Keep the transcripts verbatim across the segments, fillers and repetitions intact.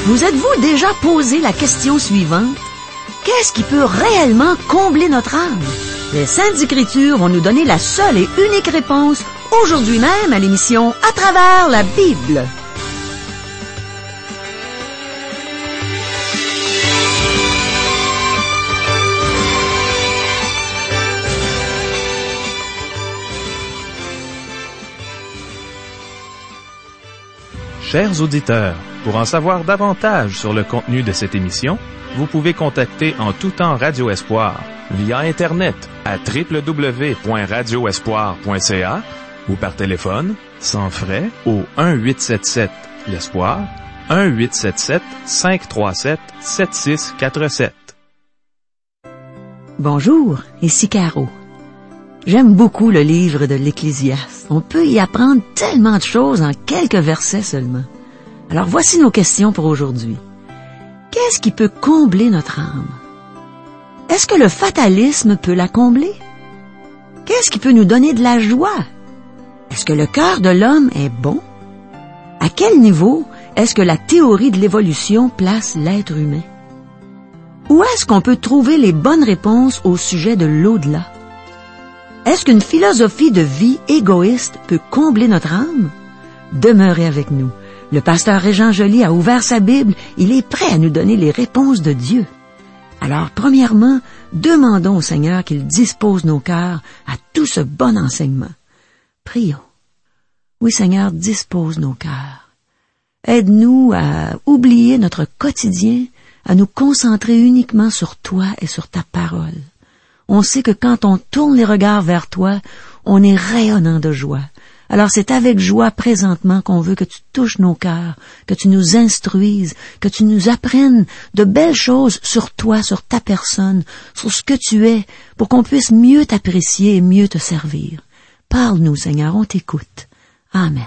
Vous êtes-vous déjà posé la question suivante? Qu'est-ce qui peut réellement combler notre âme? Les Saintes Écritures vont nous donner la seule et unique réponse aujourd'hui même à l'émission À travers la Bible. Chers auditeurs, pour en savoir davantage sur le contenu de cette émission, vous pouvez contacter en tout temps Radio Espoir via Internet à w w w point radio espoir point c a ou par téléphone, sans frais, au un huit sept sept l'Espoir, un huit sept sept cinq trois sept sept six quatre sept. Bonjour, ici Caro. J'aime beaucoup le livre de l'Ecclésiaste. On peut y apprendre tellement de choses en quelques versets seulement. Alors voici nos questions pour aujourd'hui. Qu'est-ce qui peut combler notre âme? Est-ce que le fatalisme peut la combler? Qu'est-ce qui peut nous donner de la joie? Est-ce que le cœur de l'homme est bon? À quel niveau est-ce que la théorie de l'évolution place l'être humain? Où est-ce qu'on peut trouver les bonnes réponses au sujet de l'au-delà? Est-ce qu'une philosophie de vie égoïste peut combler notre âme? Demeurez avec nous. Le pasteur Régent Joly a ouvert sa Bible. Il est prêt à nous donner les réponses de Dieu. Alors, premièrement, demandons au Seigneur qu'il dispose nos cœurs à tout ce bon enseignement. Prions. Oui, Seigneur, dispose nos cœurs. Aide-nous à oublier notre quotidien, à nous concentrer uniquement sur toi et sur ta parole. On sait que quand on tourne les regards vers toi, on est rayonnant de joie. Alors c'est avec joie présentement qu'on veut que tu touches nos cœurs, que tu nous instruises, que tu nous apprennes de belles choses sur toi, sur ta personne, sur ce que tu es, pour qu'on puisse mieux t'apprécier et mieux te servir. Parle-nous, Seigneur, on t'écoute. Amen.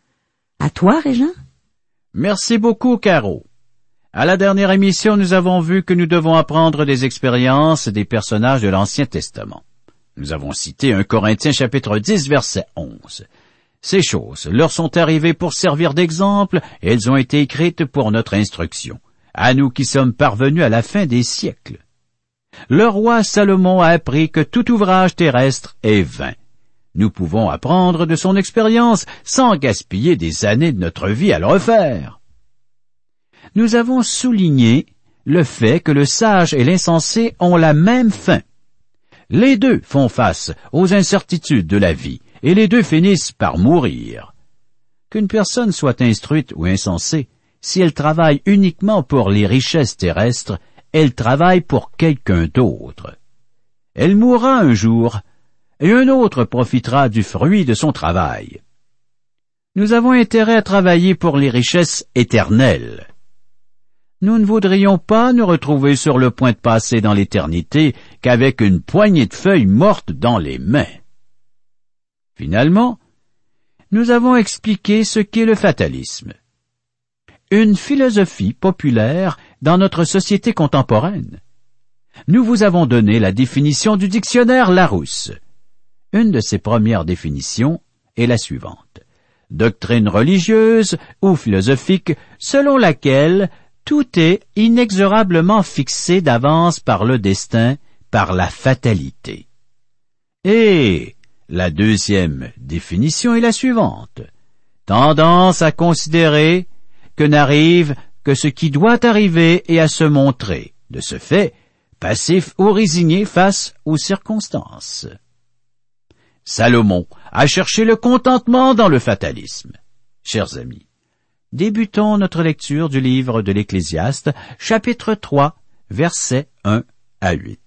À toi, Régent. Merci beaucoup, Caro. À la dernière émission, nous avons vu que nous devons apprendre des expériences des personnages de l'Ancien Testament. Nous avons cité un Corinthiens chapitre dix, verset onze. Ces choses leur sont arrivées pour servir d'exemple et elles ont été écrites pour notre instruction, à nous qui sommes parvenus à la fin des siècles. Le roi Salomon a appris que tout ouvrage terrestre est vain. Nous pouvons apprendre de son expérience sans gaspiller des années de notre vie à le refaire. Nous avons souligné le fait que le sage et l'insensé ont la même fin. Les deux font face aux incertitudes de la vie, et les deux finissent par mourir. Qu'une personne soit instruite ou insensée, si elle travaille uniquement pour les richesses terrestres, elle travaille pour quelqu'un d'autre. Elle mourra un jour, et un autre profitera du fruit de son travail. Nous avons intérêt à travailler pour les richesses éternelles. Nous ne voudrions pas nous retrouver sur le point de passer dans l'éternité qu'avec une poignée de feuilles mortes dans les mains. Finalement, nous avons expliqué ce qu'est le fatalisme. Une philosophie populaire dans notre société contemporaine. Nous vous avons donné la définition du dictionnaire Larousse. Une de ses premières définitions est la suivante. Doctrine religieuse ou philosophique selon laquelle tout est inexorablement fixé d'avance par le destin, par la fatalité. Et la deuxième définition est la suivante. Tendance à considérer que n'arrive que ce qui doit arriver et à se montrer, de ce fait, passif ou résigné face aux circonstances. Salomon a cherché le contentement dans le fatalisme. Chers amis, débutons notre lecture du livre de l'Ecclésiaste, chapitre trois, versets un à huit.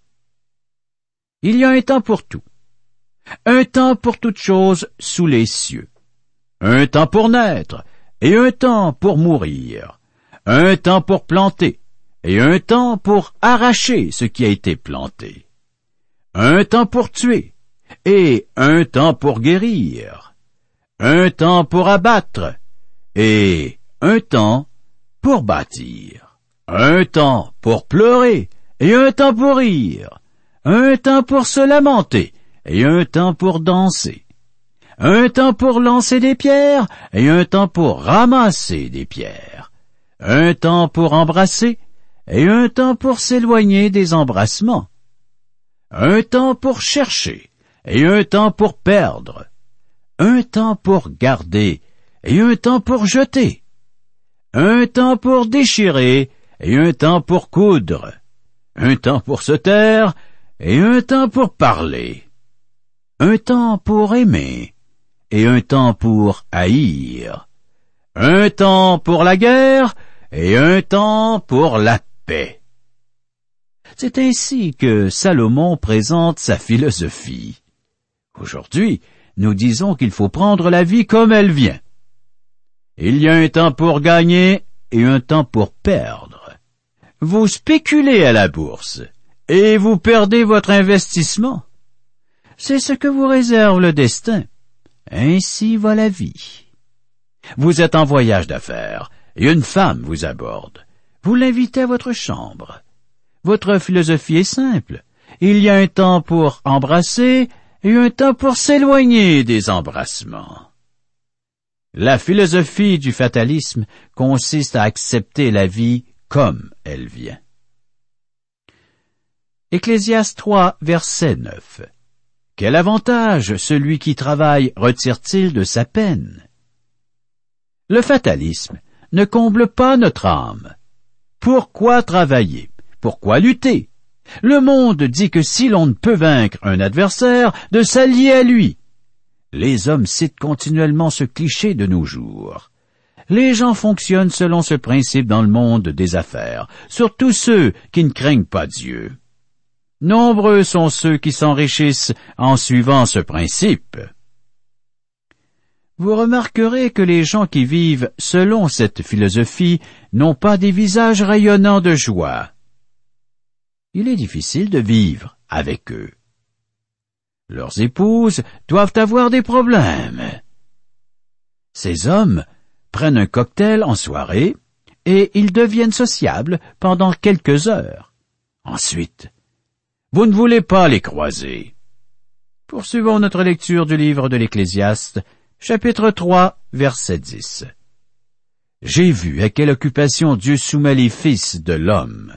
Il y a un temps pour tout, un temps pour toute chose sous les cieux, un temps pour naître et un temps pour mourir, un temps pour planter et un temps pour arracher ce qui a été planté, un temps pour tuer et un temps pour guérir, un temps pour abattre et un temps pour bâtir, un temps pour pleurer et un temps pour rire, un temps pour se lamenter et un temps pour danser, un temps pour lancer des pierres et un temps pour ramasser des pierres, un temps pour embrasser et un temps pour s'éloigner des embrassements, un temps pour chercher et un temps pour perdre, un temps pour garder et un temps pour jeter, un temps pour déchirer et un temps pour coudre, un temps pour se taire et un temps pour parler, un temps pour aimer et un temps pour haïr, un temps pour la guerre et un temps pour la paix. C'est ainsi que Salomon présente sa philosophie. Aujourd'hui, nous disons qu'il faut prendre la vie comme elle vient. Il y a un temps pour gagner et un temps pour perdre. Vous spéculez à la bourse et vous perdez votre investissement. C'est ce que vous réserve le destin. Ainsi va la vie. Vous êtes en voyage d'affaires et une femme vous aborde. Vous l'invitez à votre chambre. Votre philosophie est simple. Il y a un temps pour embrasser et un temps pour s'éloigner des embrassements. La philosophie du fatalisme consiste à accepter la vie comme elle vient. Ecclésiaste trois, verset neuf. Quel avantage celui qui travaille retire-t-il de sa peine? Le fatalisme ne comble pas notre âme. Pourquoi travailler? Pourquoi lutter? Le monde dit que si l'on ne peut vaincre un adversaire, de s'allier à lui. Les hommes citent continuellement ce cliché de nos jours. Les gens fonctionnent selon ce principe dans le monde des affaires, surtout ceux qui ne craignent pas Dieu. Nombreux sont ceux qui s'enrichissent en suivant ce principe. Vous remarquerez que les gens qui vivent selon cette philosophie n'ont pas des visages rayonnants de joie. Il est difficile de vivre avec eux. Leurs épouses doivent avoir des problèmes. Ces hommes prennent un cocktail en soirée et ils deviennent sociables pendant quelques heures. Ensuite, vous ne voulez pas les croiser. Poursuivons notre lecture du livre de l'Ecclésiaste, chapitre trois, verset dix. J'ai vu à quelle occupation Dieu soumet les fils de l'homme.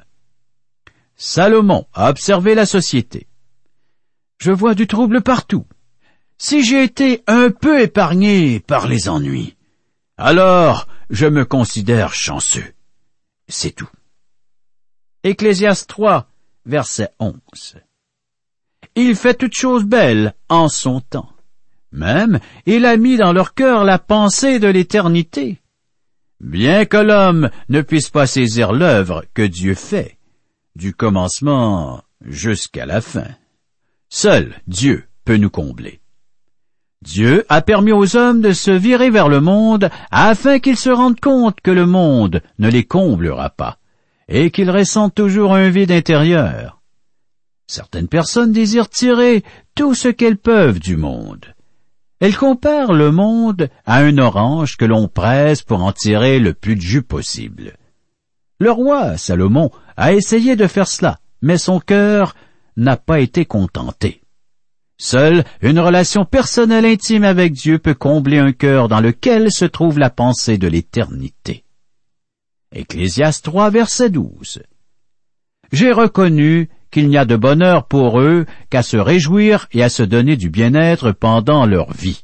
Salomon a observé la société. Je vois du trouble partout. Si j'ai été un peu épargné par les ennuis, alors je me considère chanceux. C'est tout. Ecclésiaste trois, verset onze. Il fait toutes choses belles en son temps. Même, il a mis dans leur cœur la pensée de l'éternité. Bien que l'homme ne puisse pas saisir l'œuvre que Dieu fait, du commencement jusqu'à la fin, seul Dieu peut nous combler. Dieu a permis aux hommes de se virer vers le monde afin qu'ils se rendent compte que le monde ne les comblera pas et qu'ils ressentent toujours un vide intérieur. Certaines personnes désirent tirer tout ce qu'elles peuvent du monde. Elles comparent le monde à un orange que l'on presse pour en tirer le plus de jus possible. Le roi Salomon a essayé de faire cela, mais son cœur n'a pas été contenté. Seule une relation personnelle intime avec Dieu peut combler un cœur dans lequel se trouve la pensée de l'éternité. Ecclésiaste trois, verset douze. J'ai reconnu qu'il n'y a de bonheur pour eux qu'à se réjouir et à se donner du bien-être pendant leur vie.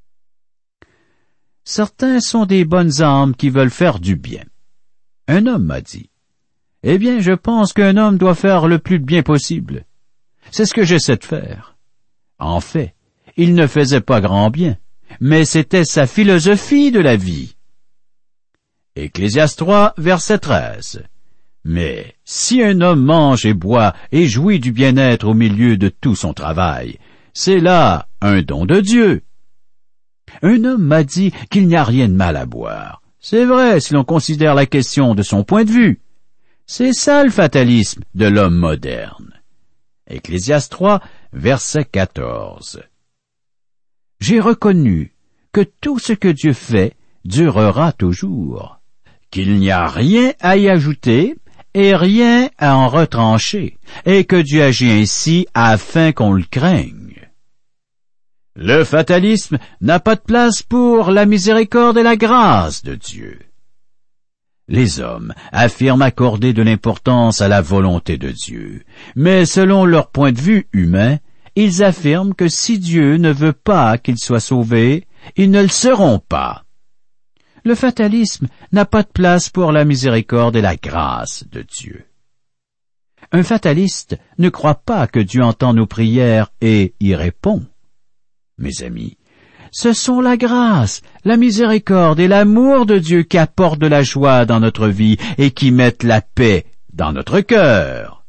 Certains sont des bonnes âmes qui veulent faire du bien. Un homme m'a dit, « Eh bien, je pense qu'un homme doit faire le plus de bien possible. C'est ce que j'essaie de faire. » En fait, il ne faisait pas grand bien, mais c'était sa philosophie de la vie. Ecclésiaste trois, verset treize. Mais si un homme mange et boit et jouit du bien-être au milieu de tout son travail, c'est là un don de Dieu. Un homme m'a dit qu'il n'y a rien de mal à boire. C'est vrai si l'on considère la question de son point de vue. C'est ça le fatalisme de l'homme moderne. Ecclésiaste trois, verset quatorze. J'ai reconnu que tout ce que Dieu fait durera toujours, qu'il n'y a rien à y ajouter et rien à en retrancher, et que Dieu agit ainsi afin qu'on le craigne. Le fatalisme n'a pas de place pour la miséricorde et la grâce de Dieu. Les hommes affirment accorder de l'importance à la volonté de Dieu, mais selon leur point de vue humain, ils affirment que si Dieu ne veut pas qu'ils soient sauvés, ils ne le seront pas. Le fatalisme n'a pas de place pour la miséricorde et la grâce de Dieu. Un fataliste ne croit pas que Dieu entend nos prières et y répond. Mes amis, ce sont la grâce, la miséricorde et l'amour de Dieu qui apportent de la joie dans notre vie et qui mettent la paix dans notre cœur.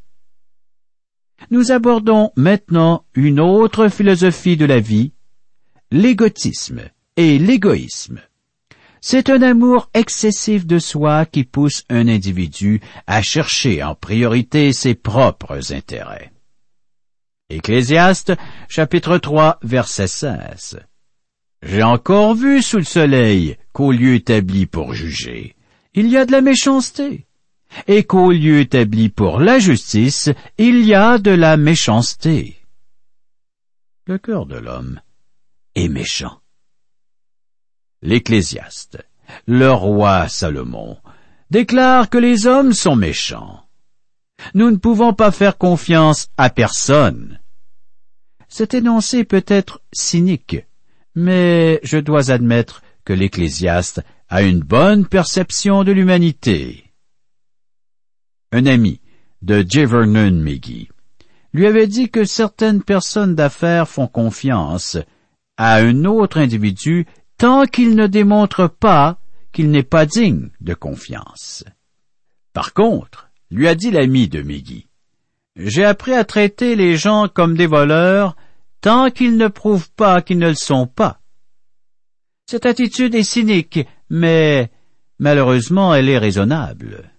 Nous abordons maintenant une autre philosophie de la vie, l'égotisme et l'égoïsme. C'est un amour excessif de soi qui pousse un individu à chercher en priorité ses propres intérêts. Ecclésiaste, chapitre trois, verset seize. J'ai encore vu sous le soleil qu'au lieu établi pour juger, il y a de la méchanceté, et qu'au lieu établi pour la justice, il y a de la méchanceté. Le cœur de l'homme est méchant. L'Ecclésiaste, le roi Salomon, déclare que les hommes sont méchants. Nous ne pouvons pas faire confiance à personne. Cet énoncé peut être cynique, mais je dois admettre que l'Ecclésiaste a une bonne perception de l'humanité. Un ami de J. Vernon McGee lui avait dit que certaines personnes d'affaires font confiance à un autre individu tant qu'il ne démontre pas qu'il n'est pas digne de confiance. Par contre, lui a dit l'ami de McGee, « J'ai appris à traiter les gens comme des voleurs tant qu'ils ne prouvent pas qu'ils ne le sont pas. » Cette attitude est cynique, mais malheureusement elle est raisonnable.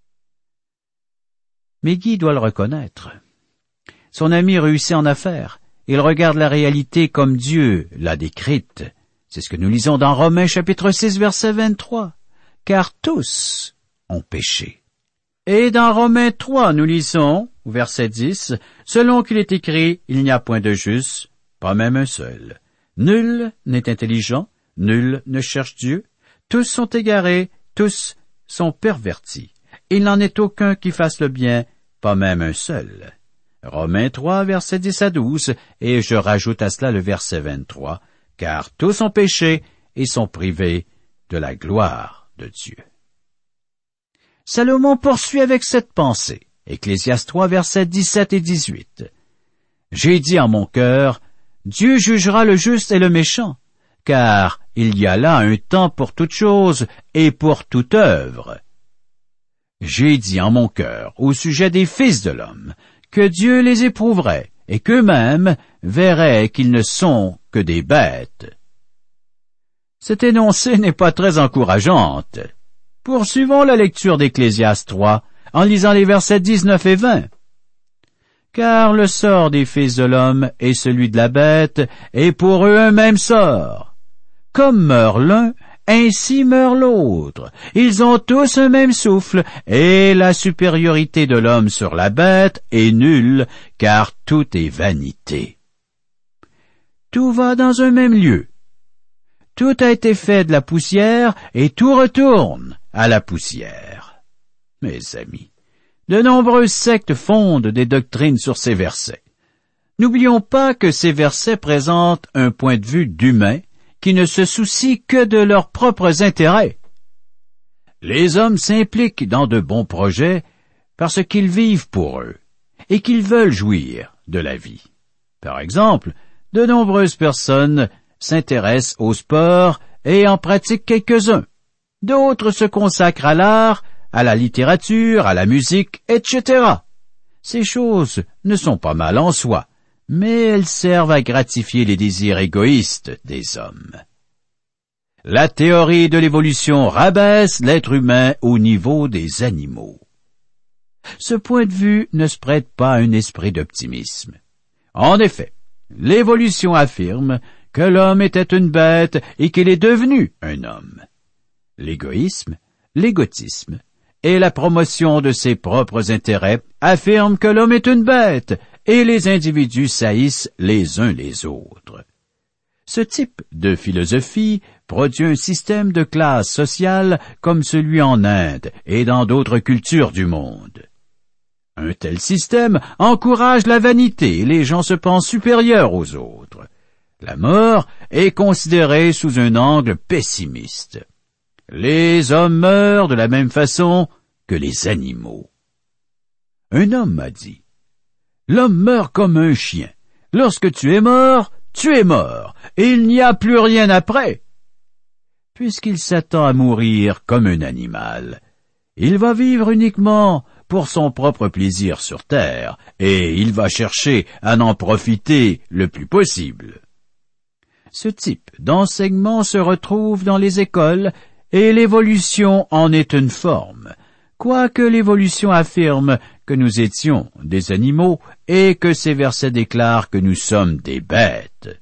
McGee doit le reconnaître. Son ami réussit en affaires. Il regarde la réalité comme Dieu l'a décrite. C'est ce que nous lisons dans Romains chapitre six, verset vingt-trois. Car tous ont péché. Et dans Romains trois, nous lisons, au verset dix, selon qu'il est écrit, il n'y a point de juste, pas même un seul. Nul n'est intelligent, nul ne cherche Dieu. Tous sont égarés, tous sont pervertis. Il n'en est aucun qui fasse le bien, pas même un seul. Romains trois, verset dix à douze, et je rajoute à cela le verset vingt-trois, car tous ont péché et sont privés de la gloire de Dieu. Salomon poursuit avec cette pensée. Ecclésiaste trois, versets dix-sept et dix-huit. J'ai dit en mon cœur, Dieu jugera le juste et le méchant, car il y a là un temps pour toute chose et pour toute œuvre. J'ai dit en mon cœur, au sujet des fils de l'homme, que Dieu les éprouverait et qu'eux-mêmes verraient qu'ils ne sont que des bêtes. Cet énoncé n'est pas très encourageante. Poursuivons la lecture d'Ecclésiaste trois en lisant les versets dix-neuf et vingt. Car le sort des fils de l'homme et celui de la bête est pour eux un même sort. Comme meurt l'un, ainsi meurt l'autre. Ils ont tous un même souffle, et la supériorité de l'homme sur la bête est nulle, car tout est vanité. Tout va dans un même lieu. Tout a été fait de la poussière, et tout retourne à la poussière. Mes amis, de nombreuses sectes fondent des doctrines sur ces versets. N'oublions pas que ces versets présentent un point de vue d'humain qui ne se soucient que de leurs propres intérêts. Les hommes s'impliquent dans de bons projets parce qu'ils vivent pour eux et qu'ils veulent jouir de la vie. Par exemple, de nombreuses personnes s'intéressent au sport et en pratiquent quelques-uns. D'autres se consacrent à l'art, à la littérature, à la musique, et cetera. Ces choses ne sont pas mal en soi, mais elles servent à gratifier les désirs égoïstes des hommes. La théorie de l'évolution rabaisse l'être humain au niveau des animaux. Ce point de vue ne se prête pas à un esprit d'optimisme. En effet, l'évolution affirme que l'homme était une bête et qu'il est devenu un homme. L'égoïsme, l'égotisme et la promotion de ses propres intérêts affirment que l'homme est une bête et les individus saillissent les uns les autres. Ce type de philosophie produit un système de classe sociale comme celui en Inde et dans d'autres cultures du monde. Un tel système encourage la vanité et les gens se pensent supérieurs aux autres. La mort est considérée sous un angle pessimiste. Les hommes meurent de la même façon que les animaux. Un homme m'a dit, « L'homme meurt comme un chien. Lorsque tu es mort, tu es mort, et il n'y a plus rien après. » Puisqu'il s'attend à mourir comme un animal, il va vivre uniquement pour son propre plaisir sur terre, et il va chercher à n'en profiter le plus possible. Ce type d'enseignement se retrouve dans les écoles, et l'évolution en est une forme, quoique l'évolution affirme que nous étions des animaux et que ces versets déclarent que nous sommes des bêtes.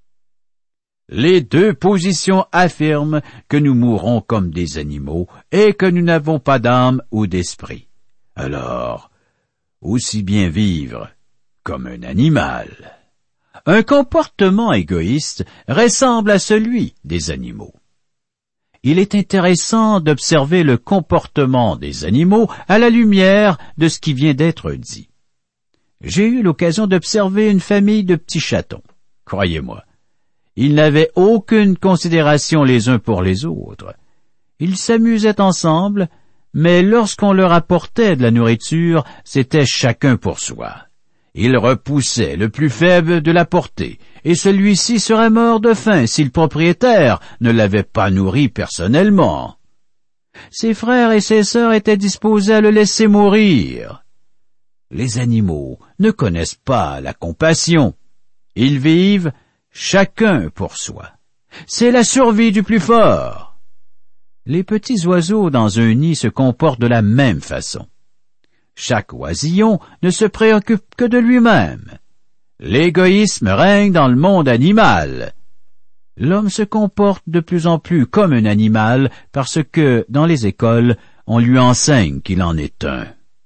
Les deux positions affirment que nous mourrons comme des animaux et que nous n'avons pas d'âme ou d'esprit. Alors, aussi bien vivre comme un animal. Un comportement égoïste ressemble à celui des animaux. Il est intéressant d'observer le comportement des animaux à la lumière de ce qui vient d'être dit. J'ai eu l'occasion d'observer une famille de petits chatons. Croyez-moi, ils n'avaient aucune considération les uns pour les autres. Ils s'amusaient ensemble, mais lorsqu'on leur apportait de la nourriture, c'était chacun pour soi. Ils repoussaient le plus faible de la portée, et celui-ci serait mort de faim si le propriétaire ne l'avait pas nourri personnellement. Ses frères et ses sœurs étaient disposés à le laisser mourir. Les animaux ne connaissent pas la compassion. Ils vivent chacun pour soi. C'est la survie du plus fort. Les petits oiseaux dans un nid se comportent de la même façon. Chaque oisillon ne se préoccupe que de lui-même. L'égoïsme règne dans le monde animal. L'homme se comporte de plus en plus comme un animal parce que, dans les écoles, on lui enseigne qu'il en est un.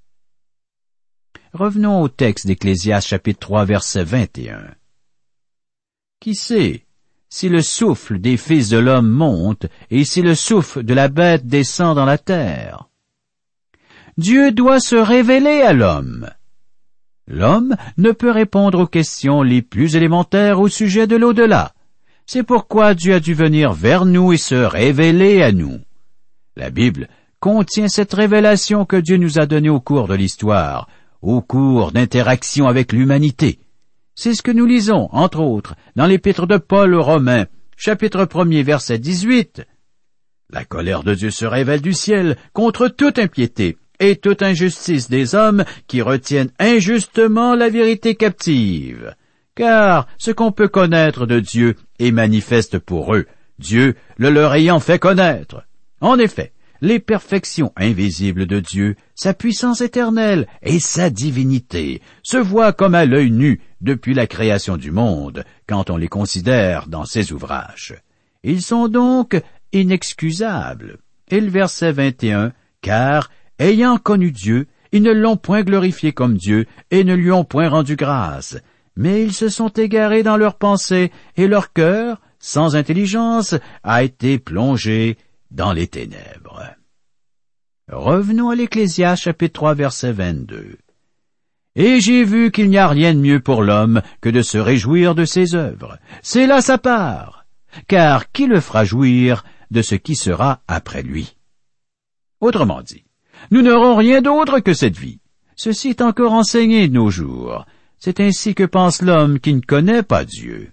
Revenons au texte d'Ecclésiaste chapitre trois, verset vingt et un. Qui sait si le souffle des fils de l'homme monte et si le souffle de la bête descend dans la terre? Dieu doit se révéler à l'homme. L'homme ne peut répondre aux questions les plus élémentaires au sujet de l'au-delà. C'est pourquoi Dieu a dû venir vers nous et se révéler à nous. La Bible contient cette révélation que Dieu nous a donnée au cours de l'histoire, au cours d'interactions avec l'humanité. C'est ce que nous lisons, entre autres, dans l'épître de Paul aux Romains, chapitre premier, verset dix-huit. La colère de Dieu se révèle du ciel contre toute impiété et toute injustice des hommes qui retiennent injustement la vérité captive. Car ce qu'on peut connaître de Dieu est manifeste pour eux, Dieu le leur ayant fait connaître. En effet, les perfections invisibles de Dieu, sa puissance éternelle et sa divinité se voient comme à l'œil nu depuis la création du monde, quand on les considère dans ses ouvrages. Ils sont donc inexcusables. Et le verset vingt et un, « Car, ayant connu Dieu, ils ne l'ont point glorifié comme Dieu et ne lui ont point rendu grâce. Mais ils se sont égarés dans leurs pensées et leur cœur, sans intelligence, a été plongé dans les ténèbres. » Revenons à l'Ecclésiaste chapitre trois, verset vingt-deux. « Et j'ai vu qu'il n'y a rien de mieux pour l'homme que de se réjouir de ses œuvres. C'est là sa part. Car qui le fera jouir de ce qui sera après lui? » Autrement dit, nous n'aurons rien d'autre que cette vie. Ceci est encore enseigné de nos jours. C'est ainsi que pense l'homme qui ne connaît pas Dieu.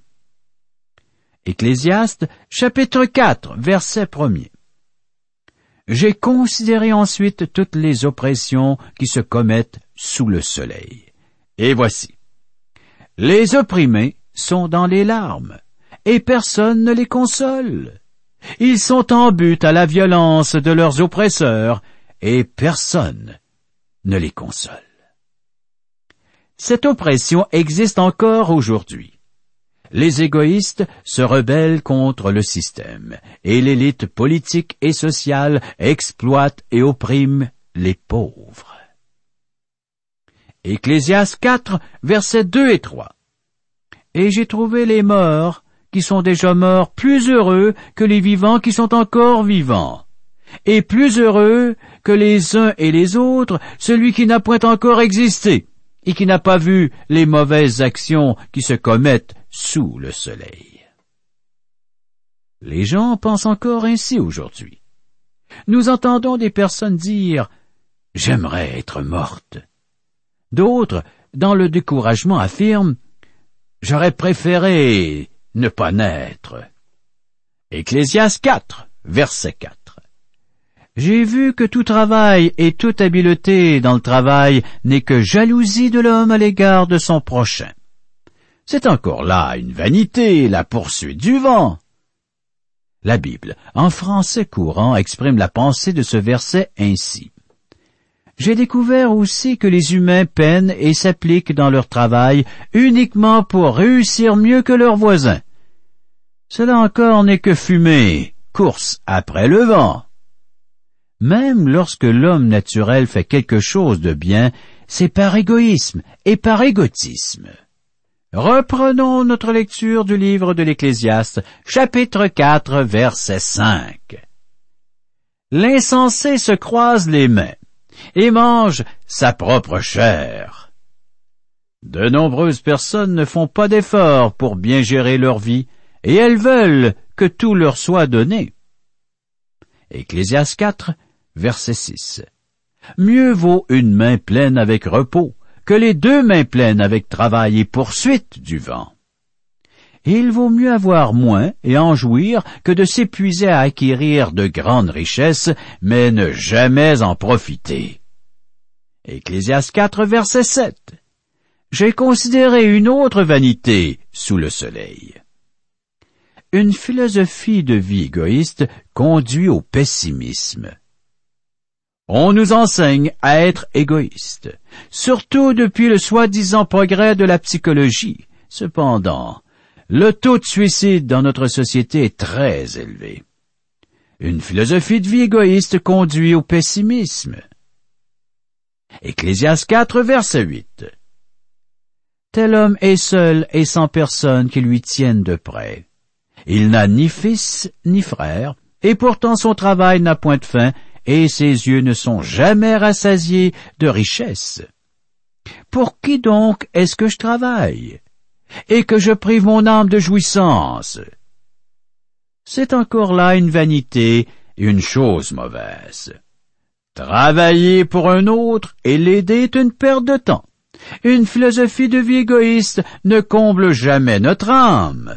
Ecclésiaste, chapitre quatre, verset premier. J'ai considéré ensuite toutes les oppressions qui se commettent sous le soleil. Et voici. Les opprimés sont dans les larmes, et personne ne les console. Ils sont en butte à la violence de leurs oppresseurs, et personne ne les console. Cette oppression existe encore aujourd'hui. Les égoïstes se rebellent contre le système, et l'élite politique et sociale exploite et opprime les pauvres. Ecclésiaste quatre, versets deux et trois. « Et j'ai trouvé les morts qui sont déjà morts plus heureux que les vivants qui sont encore vivants. Et plus heureux que les uns et les autres, celui qui n'a point encore existé et qui n'a pas vu les mauvaises actions qui se commettent sous le soleil. Les gens pensent encore ainsi aujourd'hui. Nous entendons des personnes dire « J'aimerais être morte ». D'autres, dans le découragement, affirment « J'aurais préféré ne pas naître ». Ecclésiaste quatre, verset quatre. J'ai vu que tout travail et toute habileté dans le travail n'est que jalousie de l'homme à l'égard de son prochain. C'est encore là une vanité, la poursuite du vent. La Bible, en français courant, exprime la pensée de ce verset ainsi. J'ai découvert aussi que les humains peinent et s'appliquent dans leur travail uniquement pour réussir mieux que leurs voisins. Cela encore n'est que fumée, course après le vent. Même lorsque l'homme naturel fait quelque chose de bien, c'est par égoïsme et par égotisme. Reprenons notre lecture du livre de l'Ecclésiaste, chapitre quatre, verset cinq. L'insensé se croise les mains et mange sa propre chair. De nombreuses personnes ne font pas d'efforts pour bien gérer leur vie, et elles veulent que tout leur soit donné. Ecclésiaste quatre, verset six. Mieux vaut une main pleine avec repos que les deux mains pleines avec travail et poursuite du vent. Il vaut mieux avoir moins et en jouir que de s'épuiser à acquérir de grandes richesses, mais ne jamais en profiter. Ecclésiaste quatre, verset sept. J'ai considéré une autre vanité sous le soleil. Une philosophie de vie égoïste conduit au pessimisme. On nous enseigne à être égoïste, surtout depuis le soi-disant progrès de la psychologie. Cependant, le taux de suicide dans notre société est très élevé. Une philosophie de vie égoïste conduit au pessimisme. Ecclésiaste quatre, verset huit. Tel homme est seul et sans personne qui lui tienne de près. Il n'a ni fils ni frère, et pourtant son travail n'a point de fin, et ses yeux ne sont jamais rassasiés de richesses. Pour qui donc est-ce que je travaille, et que je prive mon âme de jouissance? C'est encore là une vanité, une chose mauvaise. Travailler pour un autre et l'aider est une perte de temps. Une philosophie de vie égoïste ne comble jamais notre âme.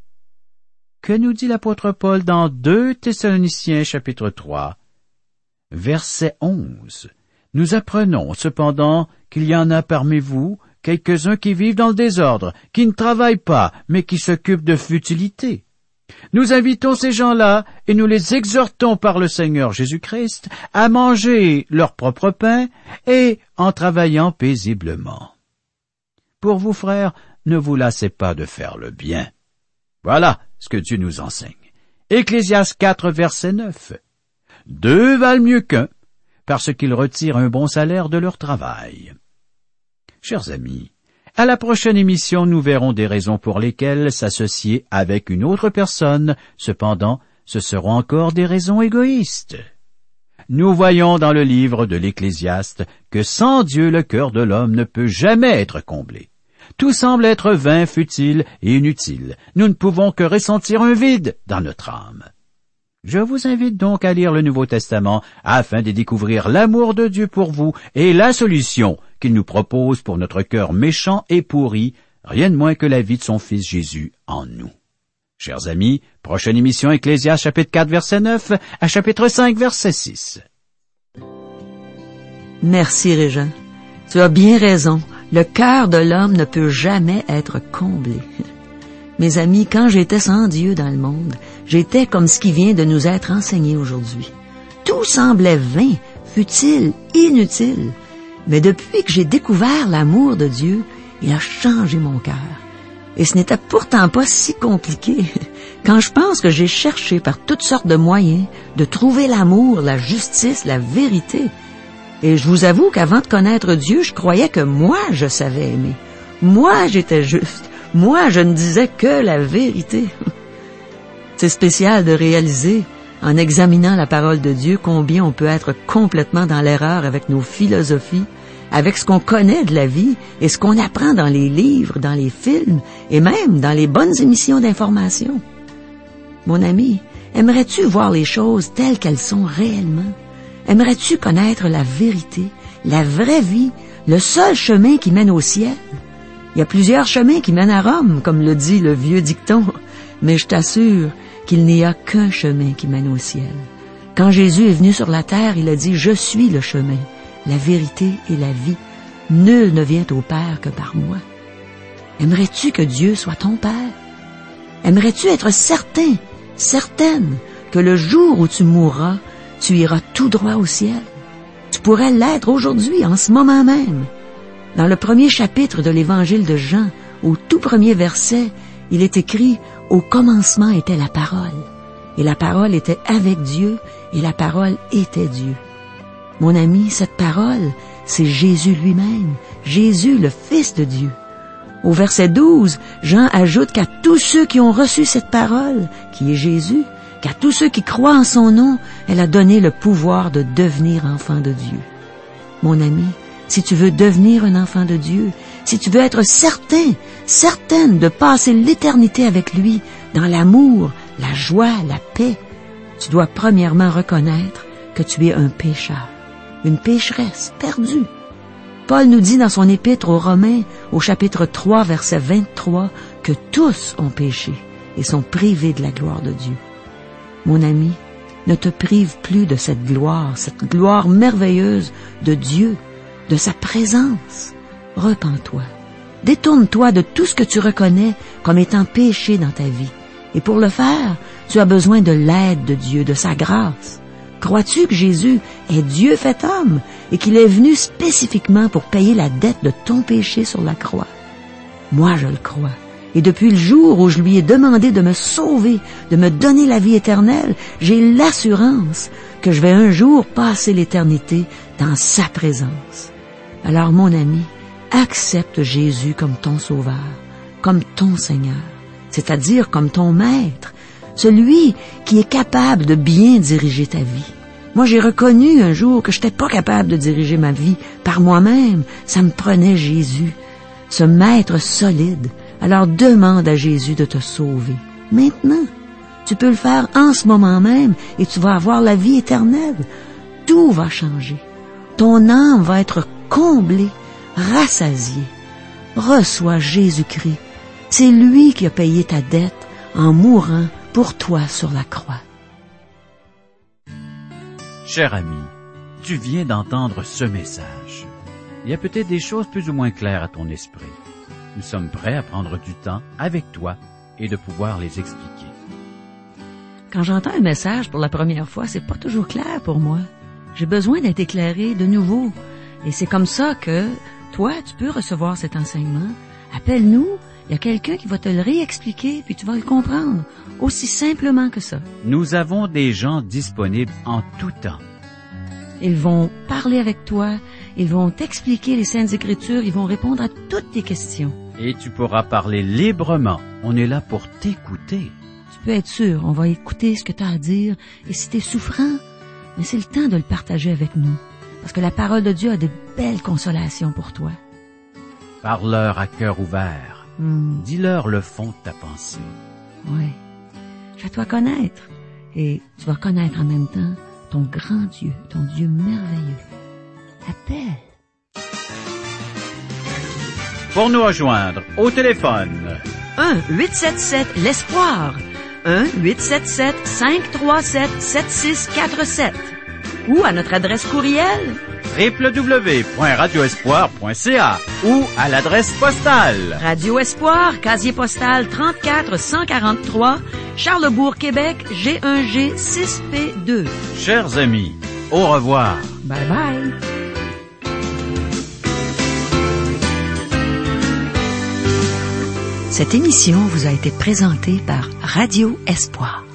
Que nous dit l'apôtre Paul dans deux Thessaloniciens chapitre trois, verset onze? Nous apprenons cependant qu'il y en a parmi vous quelques-uns qui vivent dans le désordre, qui ne travaillent pas, mais qui s'occupent de futilités. Nous invitons ces gens-là et nous les exhortons par le Seigneur Jésus-Christ à manger leur propre pain et en travaillant paisiblement. Pour vous, frères, ne vous lassez pas de faire le bien. Voilà ce que Dieu nous enseigne. Ecclésiaste quatre, verset neuf. Deux valent mieux qu'un, parce qu'ils retirent un bon salaire de leur travail. Chers amis, à la prochaine émission, nous verrons des raisons pour lesquelles s'associer avec une autre personne. Cependant, ce seront encore des raisons égoïstes. Nous voyons dans le livre de l'Ecclésiaste que sans Dieu, le cœur de l'homme ne peut jamais être comblé. Tout semble être vain, futile et inutile. Nous ne pouvons que ressentir un vide dans notre âme. Je vous invite donc à lire le Nouveau Testament afin de découvrir l'amour de Dieu pour vous et la solution qu'il nous propose pour notre cœur méchant et pourri, rien de moins que la vie de son Fils Jésus en nous. Chers amis, prochaine émission Ecclésiaste chapitre quatre verset neuf à chapitre cinq verset six. Merci Régent. Tu as bien raison. Le cœur de l'homme ne peut jamais être comblé. Mes amis, quand j'étais sans Dieu dans le monde, j'étais comme ce qui vient de nous être enseigné aujourd'hui. Tout semblait vain, futile, inutile. Mais depuis que j'ai découvert l'amour de Dieu, il a changé mon cœur. Et ce n'était pourtant pas si compliqué. Quand je pense que j'ai cherché par toutes sortes de moyens de trouver l'amour, la justice, la vérité. Et je vous avoue qu'avant de connaître Dieu, je croyais que moi, je savais aimer. Moi, j'étais juste. Moi, je ne disais que la vérité. C'est spécial de réaliser, en examinant la parole de Dieu, combien on peut être complètement dans l'erreur avec nos philosophies, avec ce qu'on connaît de la vie et ce qu'on apprend dans les livres, dans les films et même dans les bonnes émissions d'information. Mon ami, aimerais-tu voir les choses telles qu'elles sont réellement? Aimerais-tu connaître la vérité, la vraie vie, le seul chemin qui mène au ciel? Il y a plusieurs chemins qui mènent à Rome, comme le dit le vieux dicton, mais je t'assure qu'il n'y a qu'un chemin qui mène au ciel. Quand Jésus est venu sur la terre, il a dit « Je suis le chemin, la vérité et la vie. Nul ne vient au Père que par moi. » Aimerais-tu que Dieu soit ton Père? Aimerais-tu être certain, certaine, que le jour où tu mourras, tu iras tout droit au ciel? Tu pourrais l'être aujourd'hui, en ce moment même. Dans le premier chapitre de l'Évangile de Jean, au tout premier verset, il est écrit « Au commencement était la parole, et la parole était avec Dieu, et la parole était Dieu. » Mon ami, cette parole, c'est Jésus lui-même, Jésus, le Fils de Dieu. Au verset douze, Jean ajoute qu'à tous ceux qui ont reçu cette parole, qui est Jésus, qu'à tous ceux qui croient en son nom, elle a donné le pouvoir de devenir enfant de Dieu. Mon ami, si tu veux devenir un enfant de Dieu, si tu veux être certain, certaine de passer l'éternité avec lui dans l'amour, la joie, la paix, tu dois premièrement reconnaître que tu es un pécheur, une pécheresse perdue. Paul nous dit dans son épître aux Romains, au chapitre trois, verset vingt-trois, que tous ont péché et sont privés de la gloire de Dieu. Mon ami, ne te prive plus de cette gloire, cette gloire merveilleuse de Dieu, de sa présence. Repens-toi. Détourne-toi de tout ce que tu reconnais comme étant péché dans ta vie. Et pour le faire, tu as besoin de l'aide de Dieu, de sa grâce. Crois-tu que Jésus est Dieu fait homme et qu'il est venu spécifiquement pour payer la dette de ton péché sur la croix? Moi, je le crois. Et depuis le jour où je lui ai demandé de me sauver, de me donner la vie éternelle, j'ai l'assurance que je vais un jour passer l'éternité dans sa présence. Alors, mon ami, accepte Jésus comme ton sauveur, comme ton Seigneur, c'est-à-dire comme ton maître, celui qui est capable de bien diriger ta vie. Moi, j'ai reconnu un jour que je n'étais pas capable de diriger ma vie par moi-même. Ça me prenait Jésus, ce maître solide. Alors demande à Jésus de te sauver. Maintenant, tu peux le faire en ce moment même et tu vas avoir la vie éternelle. Tout va changer. Ton âme va être comblée, rassasiée. Reçois Jésus-Christ. C'est lui qui a payé ta dette en mourant pour toi sur la croix. Cher ami, tu viens d'entendre ce message. Il y a peut-être des choses plus ou moins claires à ton esprit. Nous sommes prêts à prendre du temps avec toi et de pouvoir les expliquer. Quand j'entends un message pour la première fois, c'est pas toujours clair pour moi. J'ai besoin d'être éclairé de nouveau. Et c'est comme ça que toi, tu peux recevoir cet enseignement. Appelle-nous, il y a quelqu'un qui va te le réexpliquer, puis tu vas le comprendre. Aussi simplement que ça. Nous avons des gens disponibles en tout temps. Ils vont parler avec toi, ils vont t'expliquer les Saintes Écritures, ils vont répondre à toutes tes questions. Et tu pourras parler librement. On est là pour t'écouter. Tu peux être sûr, on va écouter ce que tu as à dire. Et si tu es souffrant, mais c'est le temps de le partager avec nous. Parce que la parole de Dieu a de belles consolations pour toi. Parle-leur à cœur ouvert. Hmm. Dis-leur le fond de ta pensée. Oui. Fais-toi connaître. Et tu vas connaître en même temps ton grand Dieu, ton Dieu merveilleux. Appelle. Pour nous rejoindre, au téléphone. un huit sept sept l'espoir. un huit sept sept cinq trois sept sept six quatre sept. Ou à notre adresse courriel w w w point radio espoir point c a ou à l'adresse postale. Radio Espoir, casier postal trente-quatre cent quarante-trois, Charlebourg, Québec, G un G six P deux. Chers amis, au revoir. Bye bye. Cette émission vous a été présentée par Radio Espoir.